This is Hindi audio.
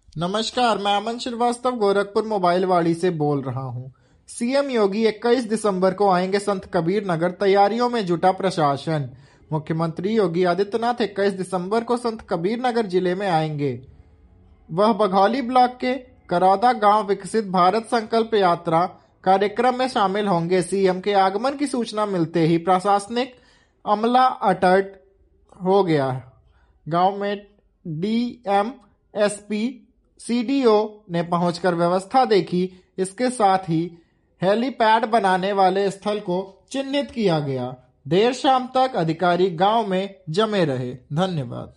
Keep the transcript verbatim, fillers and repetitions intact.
नमस्कार, मैं अमन श्रीवास्तव गोरखपुर मोबाइल वाड़ी से बोल रहा हूँ। सीएम योगी इक्कीस दिसंबर को आएंगे संत कबीर नगर, तैयारियों में जुटा प्रशासन। मुख्यमंत्री योगी आदित्यनाथ इक्कीस दिसंबर को संत कबीर नगर जिले में आएंगे। वह बघौली ब्लॉक के करौदा गांव विकसित भारत संकल्प यात्रा कार्यक्रम में शामिल होंगे। सीएम के आगमन की सूचना मिलते ही प्रशासनिक अमला अलर्ट हो गया। गांव में डीएम, एसपी, सीडीओ ने पहुंचकर व्यवस्था देखी। इसके साथ ही हेलीपैड बनाने वाले स्थल को चिन्हित किया गया। देर शाम तक अधिकारी गांव में जमे रहे। धन्यवाद।